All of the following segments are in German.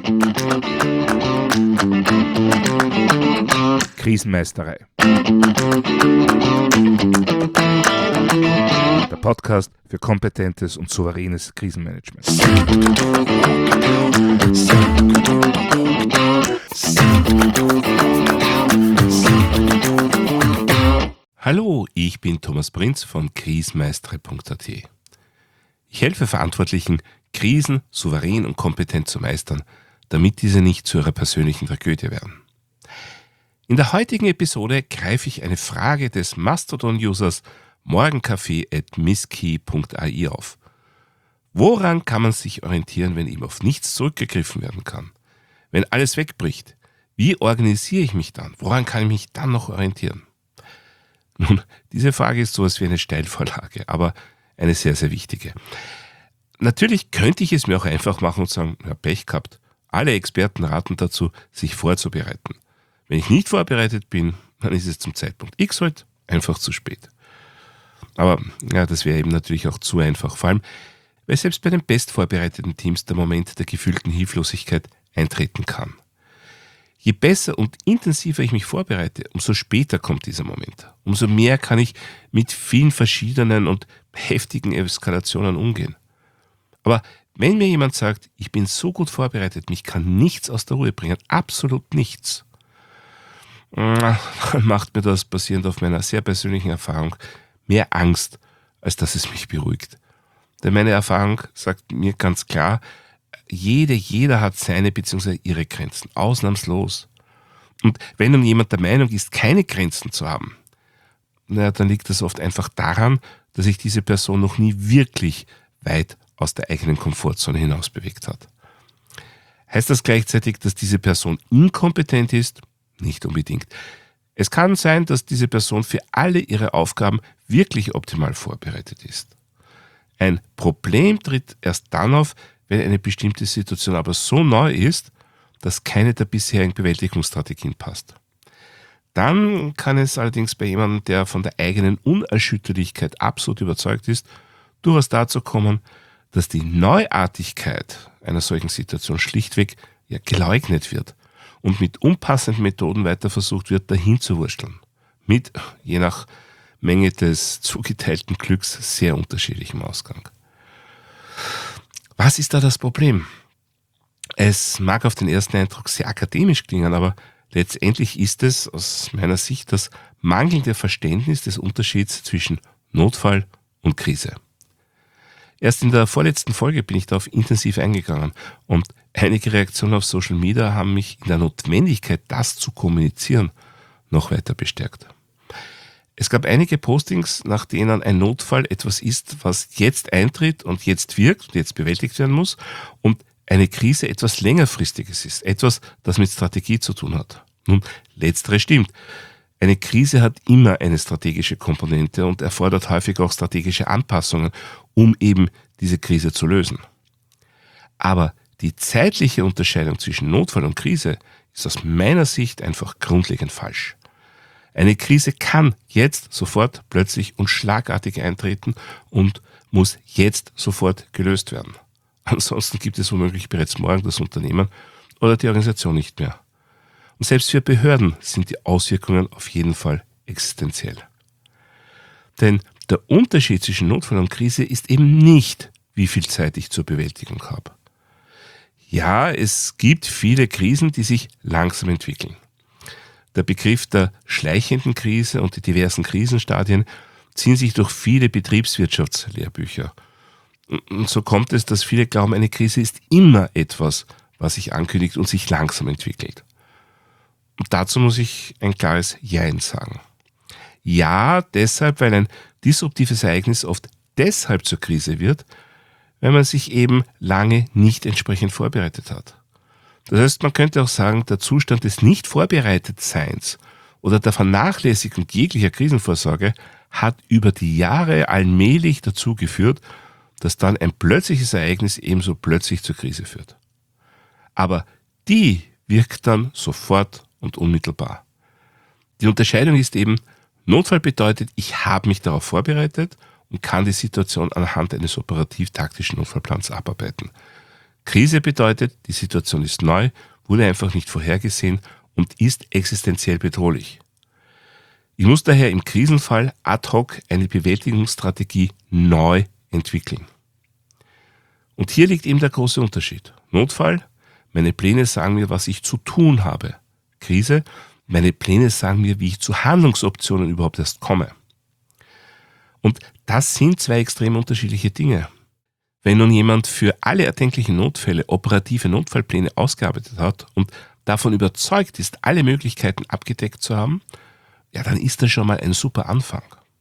Krisenmeisterei. Der Podcast für kompetentes und souveränes Krisenmanagement. Hallo, ich bin Thomas Prinz von krisenmeistere.at. Ich helfe Verantwortlichen, Krisen souverän und kompetent zu meistern, damit diese nicht zu ihrer persönlichen Tragödie werden. In der heutigen Episode greife ich eine Frage des Mastodon-Users morgenkaffee@misskey.ai auf. Woran kann man sich orientieren, wenn eben auf nichts zurückgegriffen werden kann? Wenn alles wegbricht, wie organisiere ich mich dann? Woran kann ich mich dann noch orientieren? Nun, diese Frage ist sowas wie eine Steilvorlage, aber eine sehr, sehr wichtige. Natürlich könnte ich es mir auch einfach machen und sagen, ja, Pech gehabt. Alle Experten raten dazu, sich vorzubereiten. Wenn ich nicht vorbereitet bin, dann ist es zum Zeitpunkt X halt einfach zu spät. Aber ja, das wäre eben natürlich auch zu einfach. Vor allem, weil selbst bei den bestvorbereiteten Teams der Moment der gefühlten Hilflosigkeit eintreten kann. Je besser und intensiver ich mich vorbereite, umso später kommt dieser Moment. Umso mehr kann ich mit vielen verschiedenen und heftigen Eskalationen umgehen. Aber wenn mir jemand sagt, ich bin so gut vorbereitet, mich kann nichts aus der Ruhe bringen, absolut nichts, dann macht mir das, basierend auf meiner sehr persönlichen Erfahrung, mehr Angst, als dass es mich beruhigt. Denn meine Erfahrung sagt mir ganz klar, jeder hat seine bzw. ihre Grenzen, ausnahmslos. Und wenn nun jemand der Meinung ist, keine Grenzen zu haben, dann liegt das oft einfach daran, dass sich diese Person noch nie wirklich weit aus der eigenen Komfortzone hinaus bewegt hat. Heißt das gleichzeitig, dass diese Person inkompetent ist? Nicht unbedingt. Es kann sein, dass diese Person für alle ihre Aufgaben wirklich optimal vorbereitet ist. Ein Problem tritt erst dann auf, wenn eine bestimmte Situation aber so neu ist, dass keine der bisherigen Bewältigungsstrategien passt. Dann kann es allerdings bei jemandem, der von der eigenen Unerschütterlichkeit absolut überzeugt ist, durchaus dazu kommen, dass die Neuartigkeit einer solchen Situation schlichtweg geleugnet wird und mit unpassenden Methoden weiter versucht wird, dahin zu wursteln. Mit, je nach Menge des zugeteilten Glücks, sehr unterschiedlichem Ausgang. Was ist da das Problem? Es mag auf den ersten Eindruck sehr akademisch klingen, aber letztendlich ist es aus meiner Sicht das mangelnde Verständnis des Unterschieds zwischen Notfall und Krise. Erst in der vorletzten Folge bin ich darauf intensiv eingegangen und einige Reaktionen auf Social Media haben mich in der Notwendigkeit, das zu kommunizieren, noch weiter bestärkt. Es gab einige Postings, nach denen ein Notfall etwas ist, was jetzt eintritt und jetzt wirkt und jetzt bewältigt werden muss und eine Krise etwas längerfristiges ist, etwas, das mit Strategie zu tun hat. Nun, letztere stimmt. Eine Krise hat immer eine strategische Komponente und erfordert häufig auch strategische Anpassungen, um eben diese Krise zu lösen. Aber die zeitliche Unterscheidung zwischen Notfall und Krise ist aus meiner Sicht einfach grundlegend falsch. Eine Krise kann jetzt sofort plötzlich und schlagartig eintreten und muss jetzt sofort gelöst werden. Ansonsten gibt es womöglich bereits morgen das Unternehmen oder die Organisation nicht mehr. Und selbst für Behörden sind die Auswirkungen auf jeden Fall existenziell. Denn der Unterschied zwischen Notfall und Krise ist eben nicht, wie viel Zeit ich zur Bewältigung habe. Ja, es gibt viele Krisen, die sich langsam entwickeln. Der Begriff der schleichenden Krise und die diversen Krisenstadien ziehen sich durch viele Betriebswirtschaftslehrbücher. Und so kommt es, dass viele glauben, eine Krise ist immer etwas, was sich ankündigt und sich langsam entwickelt. Und dazu muss ich ein klares Jein sagen. Ja, deshalb, weil ein disruptives Ereignis oft deshalb zur Krise wird, weil man sich eben lange nicht entsprechend vorbereitet hat. Das heißt, man könnte auch sagen, der Zustand des Nicht-Vorbereitetseins oder der Vernachlässigung jeglicher Krisenvorsorge hat über die Jahre allmählich dazu geführt, dass dann ein plötzliches Ereignis ebenso plötzlich zur Krise führt. Aber die wirkt dann sofort und unmittelbar. Die Unterscheidung ist eben, Notfall bedeutet, ich habe mich darauf vorbereitet und kann die Situation anhand eines operativ-taktischen Notfallplans abarbeiten. Krise bedeutet, die Situation ist neu, wurde einfach nicht vorhergesehen und ist existenziell bedrohlich. Ich muss daher im Krisenfall ad hoc eine Bewältigungsstrategie neu entwickeln. Und hier liegt eben der große Unterschied. Notfall, meine Pläne sagen mir, was ich zu tun habe. Krise, meine Pläne sagen mir, wie ich zu Handlungsoptionen überhaupt erst komme. Und das sind zwei extrem unterschiedliche Dinge. Wenn nun jemand für alle erdenklichen Notfälle operative Notfallpläne ausgearbeitet hat und davon überzeugt ist, alle Möglichkeiten abgedeckt zu haben, ja, dann ist das schon mal ein super Anfang.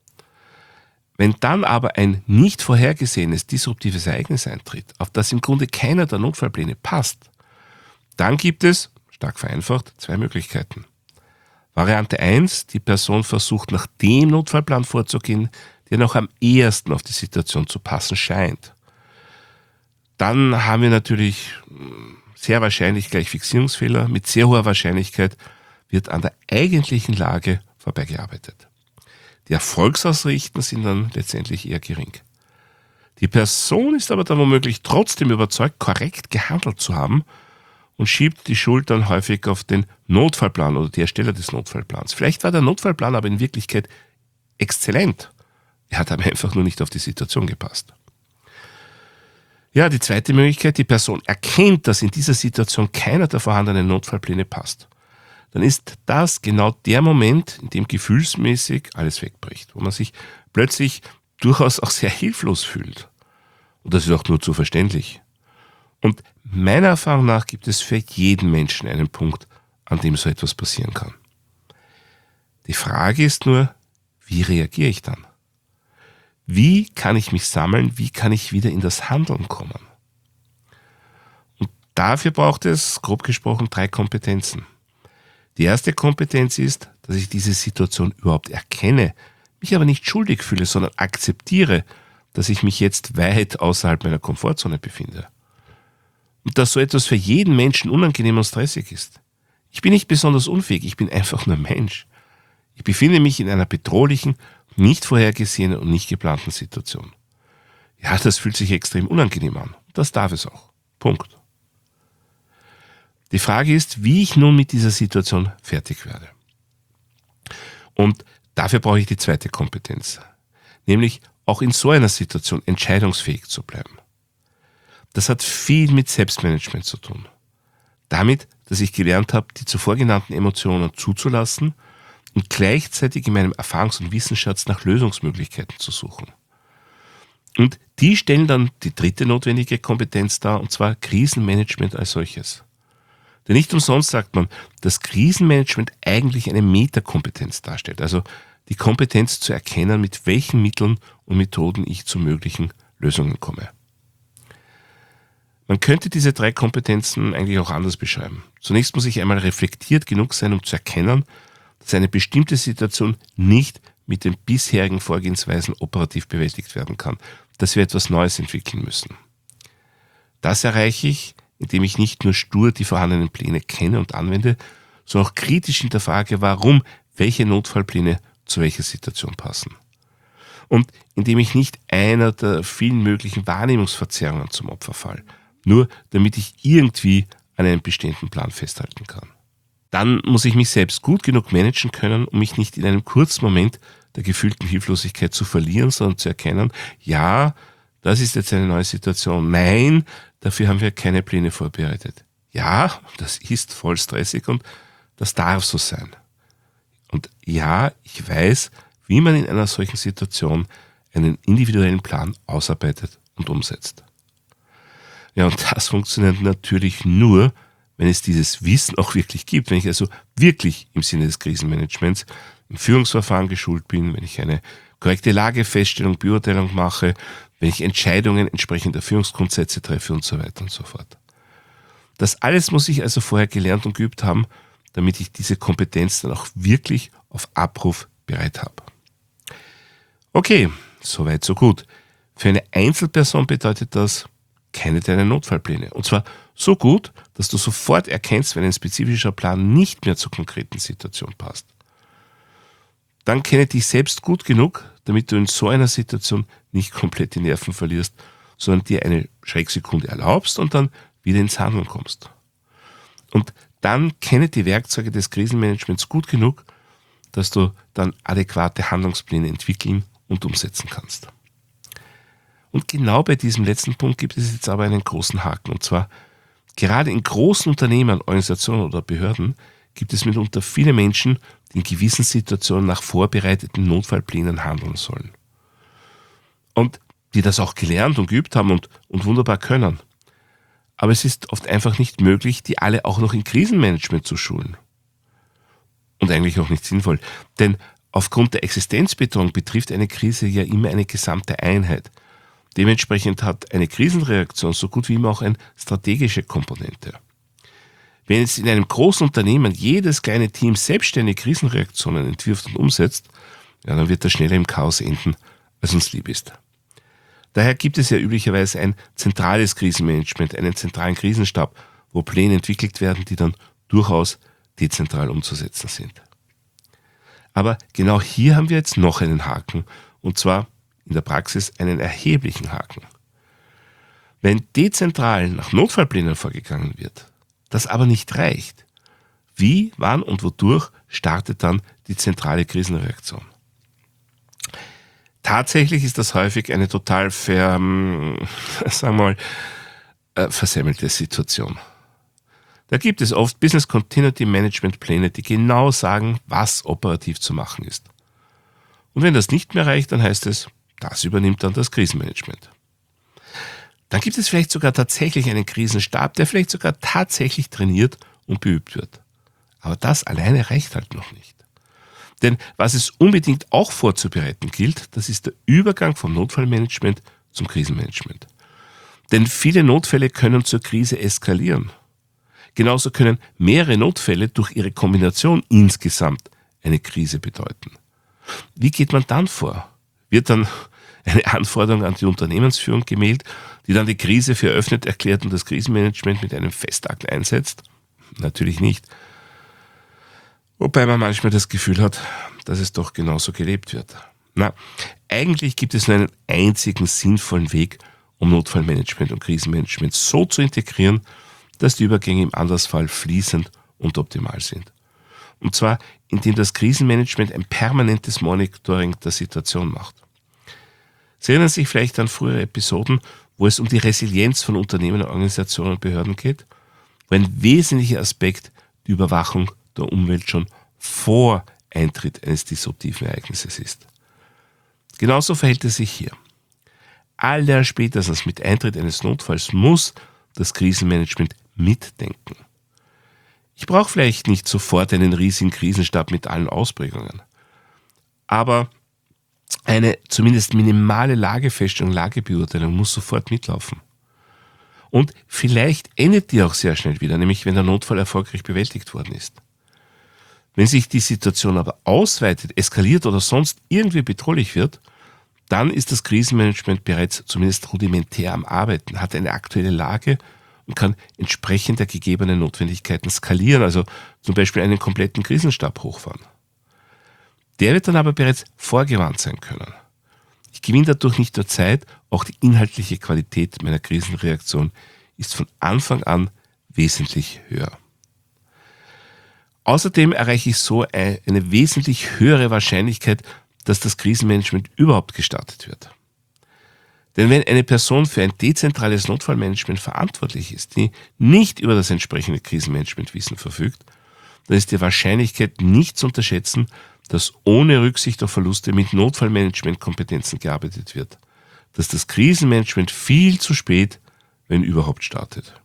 Wenn dann aber ein nicht vorhergesehenes disruptives Ereignis eintritt, auf das im Grunde keiner der Notfallpläne passt, dann gibt es, stark vereinfacht, zwei Möglichkeiten. Variante 1, die Person versucht nach dem Notfallplan vorzugehen, der noch am ehesten auf die Situation zu passen scheint. Dann haben wir natürlich sehr wahrscheinlich gleich Fixierungsfehler. Mit sehr hoher Wahrscheinlichkeit wird an der eigentlichen Lage vorbeigearbeitet. Die Erfolgsaussichten sind dann letztendlich eher gering. Die Person ist aber dann womöglich trotzdem überzeugt, korrekt gehandelt zu haben und schiebt die Schuld dann häufig auf den Notfallplan oder die Ersteller des Notfallplans. Vielleicht war der Notfallplan aber in Wirklichkeit exzellent. Er hat aber einfach nur nicht auf die Situation gepasst. Ja, die zweite Möglichkeit, die Person erkennt, dass in dieser Situation keiner der vorhandenen Notfallpläne passt. Dann ist das genau der Moment, in dem gefühlsmäßig alles wegbricht, wo man sich plötzlich durchaus auch sehr hilflos fühlt. Und das ist auch nur zu verständlich. Und meiner Erfahrung nach gibt es für jeden Menschen einen Punkt, an dem so etwas passieren kann. Die Frage ist nur, wie reagiere ich dann? Wie kann ich mich sammeln? Wie kann ich wieder in das Handeln kommen? Und dafür braucht es, grob gesprochen, 3 Kompetenzen. Die erste Kompetenz ist, dass ich diese Situation überhaupt erkenne, mich aber nicht schuldig fühle, sondern akzeptiere, dass ich mich jetzt weit außerhalb meiner Komfortzone befinde. Und dass so etwas für jeden Menschen unangenehm und stressig ist. Ich bin nicht besonders unfähig, ich bin einfach nur Mensch. Ich befinde mich in einer bedrohlichen, nicht vorhergesehenen und nicht geplanten Situation. Ja, das fühlt sich extrem unangenehm an. Das darf es auch. Punkt. Die Frage ist, wie ich nun mit dieser Situation fertig werde. Und dafür brauche ich die zweite Kompetenz. Nämlich auch in so einer Situation entscheidungsfähig zu bleiben. Das hat viel mit Selbstmanagement zu tun. Damit, dass ich gelernt habe, die zuvor genannten Emotionen zuzulassen und gleichzeitig in meinem Erfahrungs- und Wissensschatz nach Lösungsmöglichkeiten zu suchen. Und die stellen dann die dritte notwendige Kompetenz dar, und zwar Krisenmanagement als solches. Denn nicht umsonst sagt man, dass Krisenmanagement eigentlich eine Metakompetenz darstellt, also die Kompetenz zu erkennen, mit welchen Mitteln und Methoden ich zu möglichen Lösungen komme. Man könnte diese 3 Kompetenzen eigentlich auch anders beschreiben. Zunächst muss ich einmal reflektiert genug sein, um zu erkennen, dass eine bestimmte Situation nicht mit den bisherigen Vorgehensweisen operativ bewältigt werden kann, dass wir etwas Neues entwickeln müssen. Das erreiche ich, indem ich nicht nur stur die vorhandenen Pläne kenne und anwende, sondern auch kritisch hinterfrage, warum welche Notfallpläne zu welcher Situation passen. Und indem ich nicht einer der vielen möglichen Wahrnehmungsverzerrungen zum Opfer falle, nur damit ich irgendwie an einem bestehenden Plan festhalten kann. Dann muss ich mich selbst gut genug managen können, um mich nicht in einem kurzen Moment der gefühlten Hilflosigkeit zu verlieren, sondern zu erkennen, ja, das ist jetzt eine neue Situation. Nein, dafür haben wir keine Pläne vorbereitet. Ja, das ist voll stressig und das darf so sein. Und ja, ich weiß, wie man in einer solchen Situation einen individuellen Plan ausarbeitet und umsetzt. Ja, und das funktioniert natürlich nur, wenn es dieses Wissen auch wirklich gibt. Wenn ich also wirklich im Sinne des Krisenmanagements im Führungsverfahren geschult bin, wenn ich eine korrekte Lagefeststellung, Beurteilung mache, wenn ich Entscheidungen entsprechend der Führungsgrundsätze treffe und so weiter und so fort. Das alles muss ich also vorher gelernt und geübt haben, damit ich diese Kompetenz dann auch wirklich auf Abruf bereit habe. Okay, soweit so gut. Für eine Einzelperson bedeutet das, kenne deine Notfallpläne. Und zwar so gut, dass du sofort erkennst, wenn ein spezifischer Plan nicht mehr zur konkreten Situation passt. Dann kenne dich selbst gut genug, damit du in so einer Situation nicht komplett die Nerven verlierst, sondern dir eine Schrecksekunde erlaubst und dann wieder ins Handeln kommst. Und dann kenne die Werkzeuge des Krisenmanagements gut genug, dass du dann adäquate Handlungspläne entwickeln und umsetzen kannst. Und genau bei diesem letzten Punkt gibt es jetzt aber einen großen Haken. Und zwar, gerade in großen Unternehmen, Organisationen oder Behörden gibt es mitunter viele Menschen, die in gewissen Situationen nach vorbereiteten Notfallplänen handeln sollen. Und die das auch gelernt und geübt haben und wunderbar können. Aber es ist oft einfach nicht möglich, die alle auch noch in Krisenmanagement zu schulen. Und eigentlich auch nicht sinnvoll. Denn aufgrund der Existenzbedrohung betrifft eine Krise ja immer eine gesamte Einheit. Dementsprechend hat eine Krisenreaktion so gut wie immer auch eine strategische Komponente. Wenn jetzt in einem großen Unternehmen jedes kleine Team selbstständige Krisenreaktionen entwirft und umsetzt, ja, dann wird das schneller im Chaos enden, als uns lieb ist. Daher gibt es ja üblicherweise ein zentrales Krisenmanagement, einen zentralen Krisenstab, wo Pläne entwickelt werden, die dann durchaus dezentral umzusetzen sind. Aber genau hier haben wir jetzt noch einen Haken, und zwar in der Praxis einen erheblichen Haken. Wenn dezentral nach Notfallplänen vorgegangen wird, das aber nicht reicht, wie, wann und wodurch startet dann die zentrale Krisenreaktion? Tatsächlich ist das häufig eine total versemmelte Situation. Da gibt es oft Business Continuity Management Pläne, die genau sagen, was operativ zu machen ist. Und wenn das nicht mehr reicht, dann heißt es, das übernimmt dann das Krisenmanagement. Dann gibt es vielleicht sogar tatsächlich einen Krisenstab, der vielleicht sogar tatsächlich trainiert und beübt wird. Aber das alleine reicht halt noch nicht. Denn was es unbedingt auch vorzubereiten gilt, das ist der Übergang vom Notfallmanagement zum Krisenmanagement. Denn viele Notfälle können zur Krise eskalieren. Genauso können mehrere Notfälle durch ihre Kombination insgesamt eine Krise bedeuten. Wie geht man dann vor? Wird dann eine Anforderung an die Unternehmensführung gemeldet, die dann die Krise für eröffnet erklärt und das Krisenmanagement mit einem Festakt einsetzt? Natürlich nicht. Wobei man manchmal das Gefühl hat, dass es doch genauso gelebt wird. Eigentlich gibt es nur einen einzigen sinnvollen Weg, um Notfallmanagement und Krisenmanagement so zu integrieren, dass die Übergänge im Andersfall fließend und optimal sind. Und zwar, indem das Krisenmanagement ein permanentes Monitoring der Situation macht. Sie erinnern sich vielleicht an frühere Episoden, wo es um die Resilienz von Unternehmen, Organisationen und Behörden geht, wo ein wesentlicher Aspekt die Überwachung der Umwelt schon vor Eintritt eines disruptiven Ereignisses ist. Genauso verhält es sich hier. Allerspätestens mit Eintritt eines Notfalls muss das Krisenmanagement mitdenken. Ich brauche vielleicht nicht sofort einen riesigen Krisenstab mit allen Ausprägungen, aber eine zumindest minimale Lagefeststellung, Lagebeurteilung muss sofort mitlaufen. Und vielleicht endet die auch sehr schnell wieder, nämlich wenn der Notfall erfolgreich bewältigt worden ist. Wenn sich die Situation aber ausweitet, eskaliert oder sonst irgendwie bedrohlich wird, dann ist das Krisenmanagement bereits zumindest rudimentär am Arbeiten, hat eine aktuelle Lage und kann entsprechend der gegebenen Notwendigkeiten skalieren, also zum Beispiel einen kompletten Krisenstab hochfahren. Der wird dann aber bereits vorgewarnt sein können. Ich gewinne dadurch nicht nur Zeit, auch die inhaltliche Qualität meiner Krisenreaktion ist von Anfang an wesentlich höher. Außerdem erreiche ich so eine wesentlich höhere Wahrscheinlichkeit, dass das Krisenmanagement überhaupt gestartet wird. Denn wenn eine Person für ein dezentrales Notfallmanagement verantwortlich ist, die nicht über das entsprechende Krisenmanagementwissen verfügt, dann ist die Wahrscheinlichkeit nicht zu unterschätzen, dass ohne Rücksicht auf Verluste mit Notfallmanagementkompetenzen gearbeitet wird, dass das Krisenmanagement viel zu spät, wenn überhaupt, startet.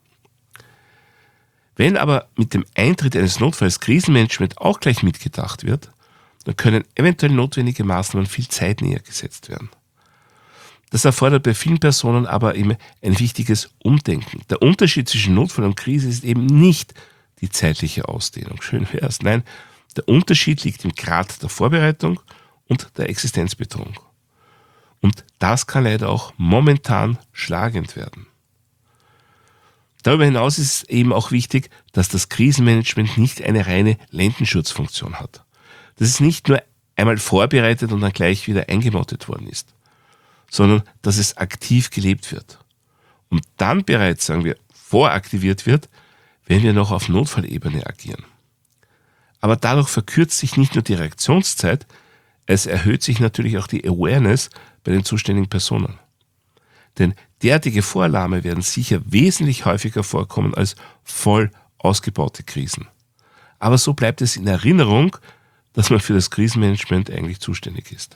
Wenn aber mit dem Eintritt eines Notfalls Krisenmanagement auch gleich mitgedacht wird, dann können eventuell notwendige Maßnahmen viel zeitnäher gesetzt werden. Das erfordert bei vielen Personen aber eben ein wichtiges Umdenken. Der Unterschied zwischen Notfall und Krise ist eben nicht die zeitliche Ausdehnung. Schön wär's. Nein, der Unterschied liegt im Grad der Vorbereitung und der Existenzbedrohung. Und das kann leider auch momentan schlagend werden. Darüber hinaus ist es eben auch wichtig, dass das Krisenmanagement nicht eine reine Lendenschutzfunktion hat. Dass es nicht nur einmal vorbereitet und dann gleich wieder eingemottet worden ist, sondern dass es aktiv gelebt wird. Und dann bereits, sagen wir, voraktiviert wird, wenn wir noch auf Notfallebene agieren. Aber dadurch verkürzt sich nicht nur die Reaktionszeit, es erhöht sich natürlich auch die Awareness bei den zuständigen Personen. Denn derartige Voralarme werden sicher wesentlich häufiger vorkommen als voll ausgebaute Krisen. Aber so bleibt es in Erinnerung, dass man für das Krisenmanagement eigentlich zuständig ist.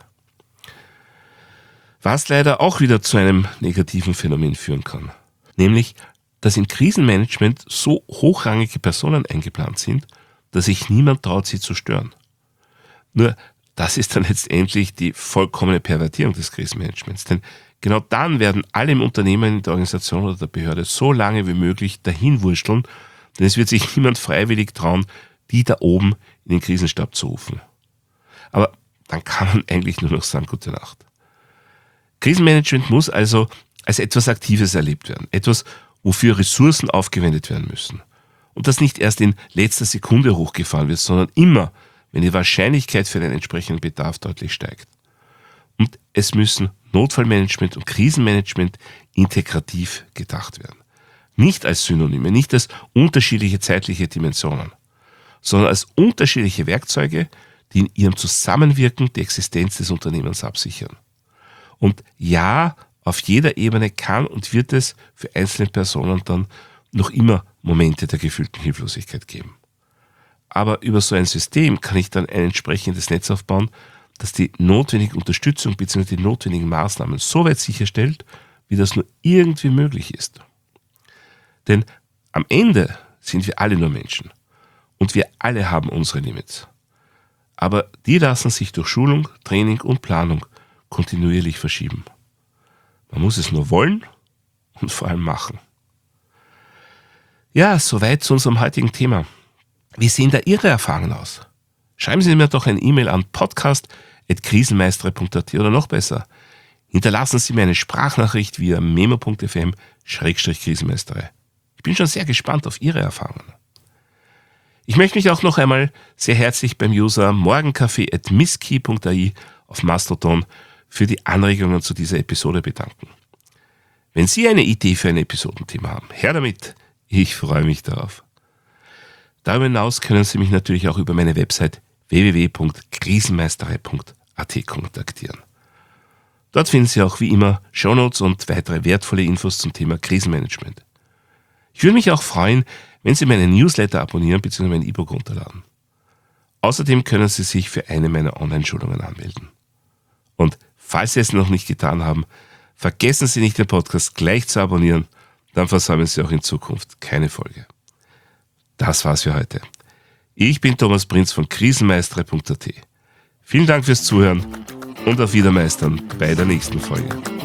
Was leider auch wieder zu einem negativen Phänomen führen kann. Nämlich, dass im Krisenmanagement so hochrangige Personen eingeplant sind, dass sich niemand traut, sie zu stören. Nur, das ist dann letztendlich die vollkommene Pervertierung des Krisenmanagements. Denn genau dann werden alle im Unternehmen, in der Organisation oder der Behörde so lange wie möglich dahinwurschteln, denn es wird sich niemand freiwillig trauen, die da oben in den Krisenstab zu rufen. Aber dann kann man eigentlich nur noch sagen, gute Nacht. Krisenmanagement muss also als etwas Aktives erlebt werden. Etwas, wofür Ressourcen aufgewendet werden müssen. Und das nicht erst in letzter Sekunde hochgefahren wird, sondern immer, wenn die Wahrscheinlichkeit für den entsprechenden Bedarf deutlich steigt. Und es müssen Notfallmanagement und Krisenmanagement integrativ gedacht werden. Nicht als Synonyme, nicht als unterschiedliche zeitliche Dimensionen, sondern als unterschiedliche Werkzeuge, die in ihrem Zusammenwirken die Existenz des Unternehmens absichern. Und ja, auf jeder Ebene kann und wird es für einzelne Personen dann noch immer Momente der gefühlten Hilflosigkeit geben. Aber über so ein System kann ich dann ein entsprechendes Netz aufbauen, das die notwendige Unterstützung bzw. die notwendigen Maßnahmen so weit sicherstellt, wie das nur irgendwie möglich ist. Denn am Ende sind wir alle nur Menschen und wir alle haben unsere Limits. Aber die lassen sich durch Schulung, Training und Planung kontinuierlich verschieben. Man muss es nur wollen und vor allem machen. Ja, soweit zu unserem heutigen Thema. Wie sehen da Ihre Erfahrungen aus? Schreiben Sie mir doch eine E-Mail an podcast@krisenmeistere.at oder noch besser, hinterlassen Sie mir eine Sprachnachricht via memo.fm/krisenmeistere. Ich bin schon sehr gespannt auf Ihre Erfahrungen. Ich möchte mich auch noch einmal sehr herzlich beim User morgenkaffee@misskey.ai auf Mastodon für die Anregungen zu dieser Episode bedanken. Wenn Sie eine Idee für ein Episodenthema haben, her damit, ich freue mich darauf. Darüber hinaus können Sie mich natürlich auch über meine Website www.krisenmeistere.at kontaktieren. Dort finden Sie auch wie immer Shownotes und weitere wertvolle Infos zum Thema Krisenmanagement. Ich würde mich auch freuen, wenn Sie meinen Newsletter abonnieren bzw. mein E-Book runterladen. Außerdem können Sie sich für eine meiner Online-Schulungen anmelden. Und falls Sie es noch nicht getan haben, vergessen Sie nicht, den Podcast gleich zu abonnieren, dann versäumen Sie auch in Zukunft keine Folge. Das war's für heute. Ich bin Thomas Prinz von krisenmeistere.at. Vielen Dank fürs Zuhören und auf Wiedermeistern bei der nächsten Folge.